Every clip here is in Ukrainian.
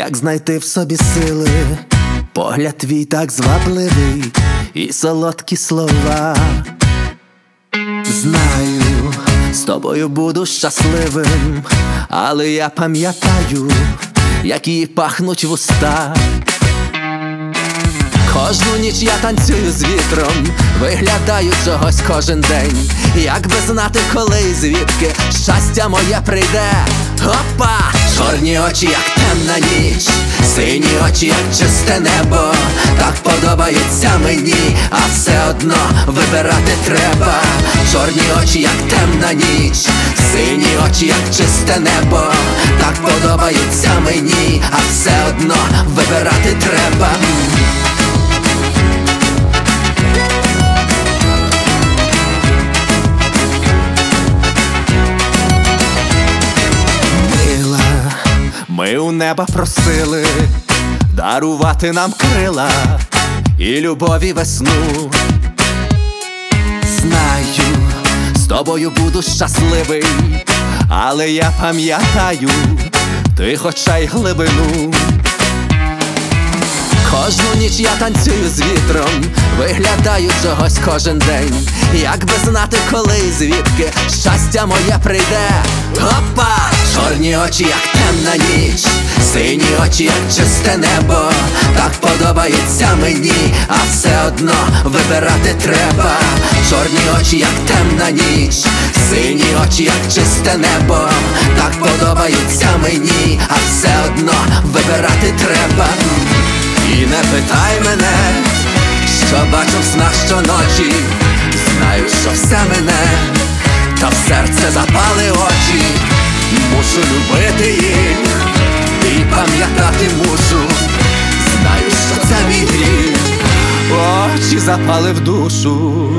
як знайти в собі сили, погляд твій так звабливий і солодкі слова. Знаю, з тобою буду щасливим, але я пам'ятаю, як її пахнуть вуста. Кожну ніч я танцюю з вітром, виглядаю чогось кожен день. Як би знати, коли і звідки щастя моє прийде. Опа! Чорні очі, як темна ніч, сині очі, як чисте небо. Так подобаються мені, а все одно вибирати треба. Чорні очі, як темна ніч, сині очі, як чисте небо. Так подобаються мені, а все одно вибирати треба. Ми у неба просили дарувати нам крила і любові весну. Знаю, з тобою буду щасливий, але я пам'ятаю тих очей глибину. Кожну ніч я танцюю з вітром, виглядаю чогось кожен день. Як би знати, коли і звідки щастя моє прийде. Опа! Чорні очі, як темна ніч, сині очі, як чисте небо. Так подобаються мені, а все одно вибирати треба. Чорні очі, як темна ніч, сині очі, як чисте небо. Так подобаються мені, а все одно вибирати треба. І не питай мене, що бачу в снах щоночі. Знаю, що все мене, та в серце запали очі. Мушу любити їх і пам'ятати мушу. Знаю, що це мій гріх, очі запали в душу.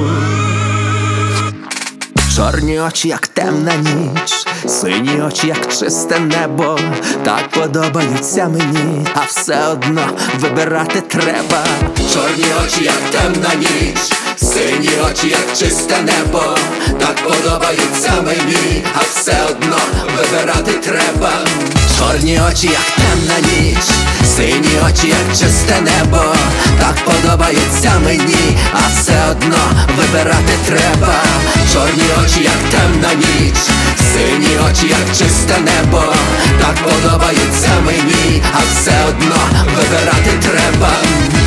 Чорні очі, як темна ніч, сині очі, як чисте небо. Так подобаються мені, а все одно вибирати треба. Чорні очі, як темна ніч, сині очі, як чисте небо. Так подобаються мені, а все одно вибирати треба. Чорні очі, як темна ніч, сині очі, як чисте небо. Так подобаються мені, а все одно вибирати треба. Чорні очі, як темна ніч, сині очі, як чисте небо. Так подобаються мені, а все одно вибирати треба.